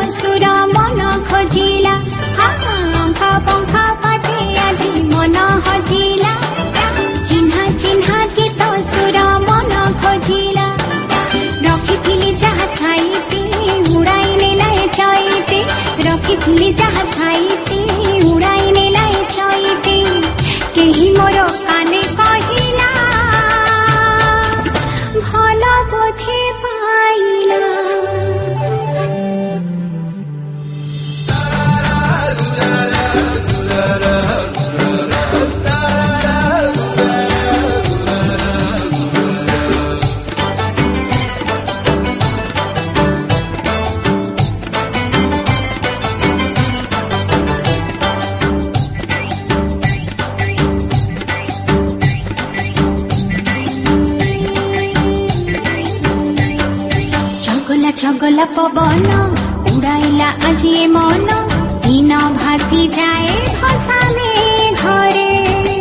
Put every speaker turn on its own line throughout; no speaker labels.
सुर मन खोजिला अंका पंखा पाठे आज मन हजिला चिन्हा चिन्हा गीत सुर मन खोजिला रखिथिली जहाँ साइती उड़ाई नेलाए चैती रखिथिली जहाँ साइती उड़ाई नेलाए चैती केही मोर काने कहिला भल बोधे पाइला छगला पवन उड़ाइला आज ये मन दिन भासी जाए भसाले घरे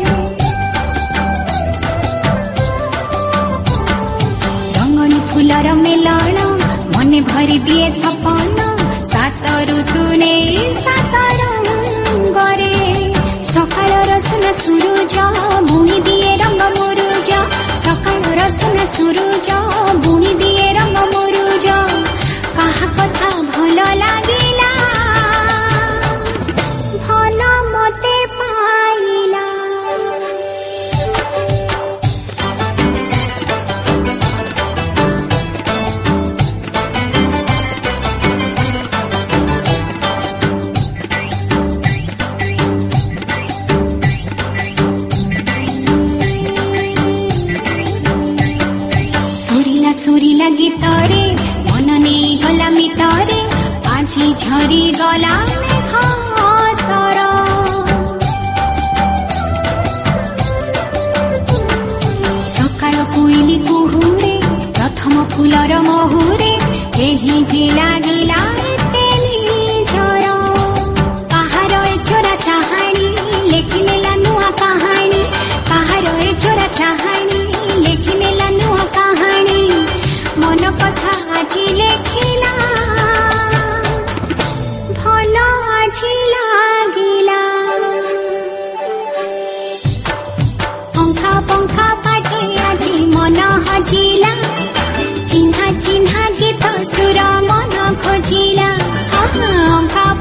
रंगनी फुलर मेलन मने भरी दिए सपन सात ऋतु ने सात रंगरे सकाळ रसना सुरुज बुणी दिए रंग मुरुज सकाळ रसना सुरुज बुणी दिए रंग मुरुज कहा कथा भल लागिला भल मते पाइला सुरीला सुरीला गीतरे मन नहीं गला मितरे आजी झरी गला मेघतर सकाळ कोइली कुहुरे प्रथम फुलर महुरे केही जे लागिला तेली झर कहार ए चोरा चाहाणी लेखिनेला नुआ कहानी कहार ए चोरा चाहाणी लेखिनेला नुआ कहानी मन कथा आजी लेखिला भल आजी लागिला पंखा पंखा पाठे आजी मन हजिला चिन्हा चिन्हा गीत सुर मन खोजिला अंका